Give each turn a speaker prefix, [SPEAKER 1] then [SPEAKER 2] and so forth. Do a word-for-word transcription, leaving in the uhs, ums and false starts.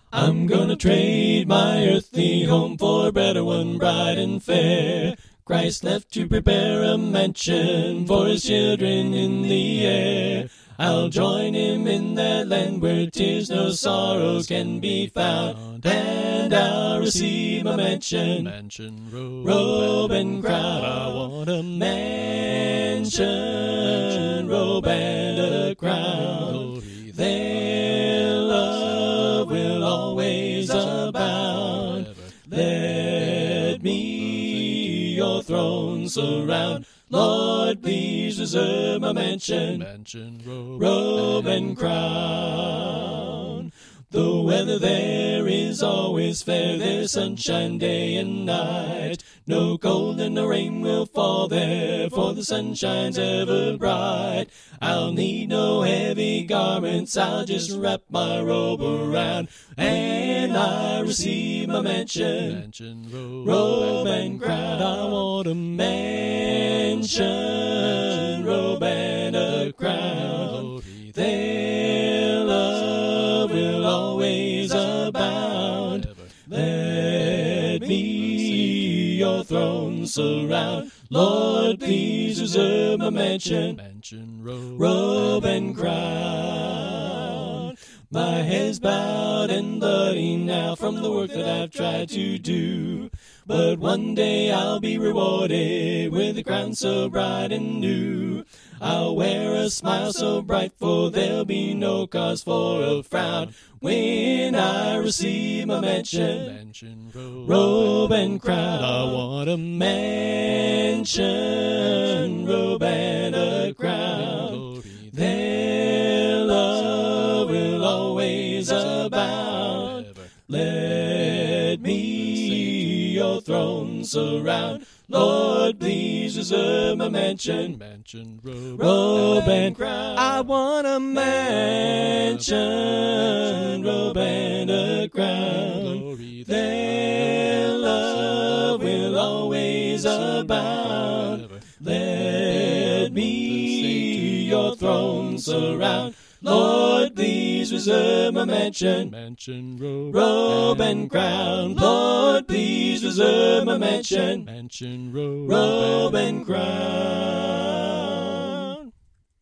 [SPEAKER 1] I'm gonna trade my earthly home for a better one, bright and fair. Christ left to prepare a mansion for his children in the air. I'll join him in that land where tears no sorrows can be found, and I'll receive a mansion,
[SPEAKER 2] Mansion, robe,
[SPEAKER 1] robe and crown.
[SPEAKER 2] I want a
[SPEAKER 1] mansion, robe and a crown. Their love will always abound. Let me your throne surround. Lord, please reserve my mansion,
[SPEAKER 2] Mansion, robe,
[SPEAKER 1] robe and crown. The weather there is always fair, there's sunshine day and night. No cold and no rain will fall there, for the sun shines ever bright. I'll need no heavy garments, I'll just wrap my robe around, and I receive my mansion,
[SPEAKER 2] Mansion, robe,
[SPEAKER 1] robe and crown.
[SPEAKER 2] I want a
[SPEAKER 1] mansion, robe and a crown. Their love will always abound. Let me your throne surround. Lord, please reserve my mansion,
[SPEAKER 2] Mansion, robe,
[SPEAKER 1] robe and crown. My head's bowed and bloody now from the work that I've tried to do, but one day I'll be rewarded with a crown so bright and new. I'll wear a smile so bright, for there'll be no cause for a frown when I receive my mansion,
[SPEAKER 2] Mansion, robe,
[SPEAKER 1] robe and crown.
[SPEAKER 2] I want a
[SPEAKER 1] mansion, robe and a crown. Their love will always abound. Let me your throne surround. Lord, please reserve my mansion,
[SPEAKER 2] Mansion, robe,
[SPEAKER 1] robe and crown.
[SPEAKER 2] I want a
[SPEAKER 1] mansion, robe and a crown. Their love will always abound. Let me your throne surround. Lord, please reserve my mansion,
[SPEAKER 2] Mansion, robe,
[SPEAKER 1] robe and crown. Lord, please reserve my mansion,
[SPEAKER 2] Mansion, robe,
[SPEAKER 1] robe and crown.